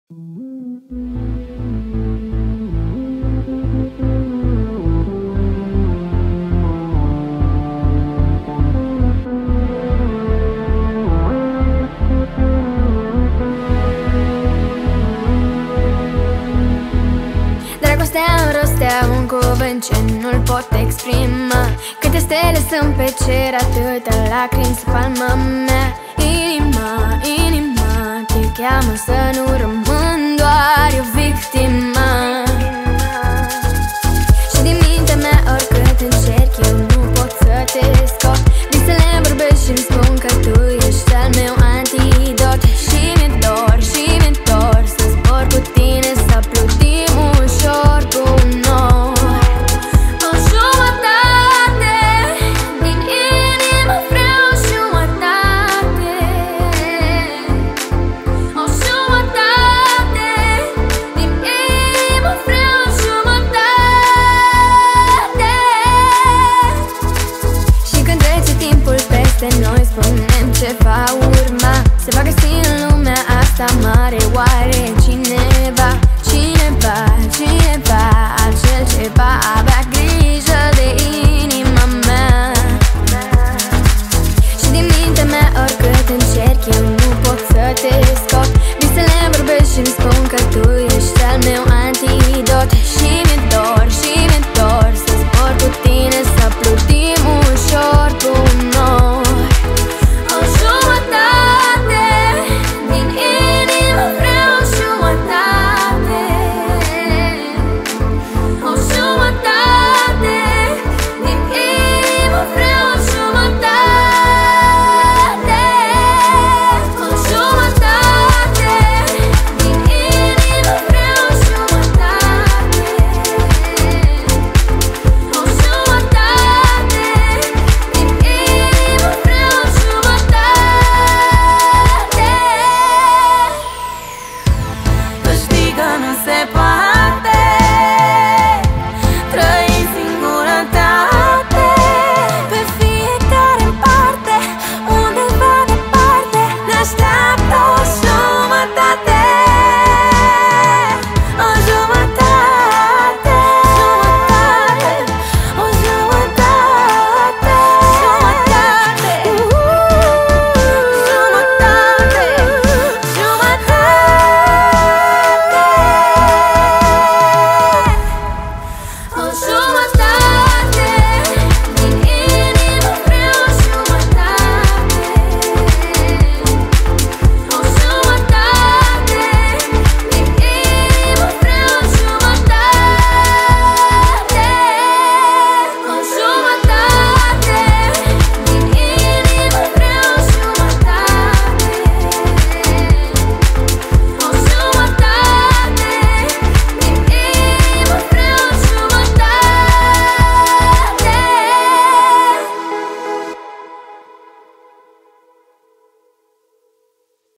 Dragostea înrostea un cuvânt ce nu-l pot exprima. Câte stele sunt pe cer, atâta lacrimi sub palma mea. Inima, inima te cheamă să nu rămân doar eu victima. Și din mintea mea oricât încerc eu nu pot să te scot. Visele vorbesc și-mi spun că tu ești al meu antidot. Și mi-e dor, și mi-e dor să zbor cu tine, să plutim ușor cu nor. O jumătate din inimă vreau jumătate. O jumătate din inimă vreau jumătate. Și când trece timpul peste noi, spunem ce va urma. Se va găsi în lumea asta mare oare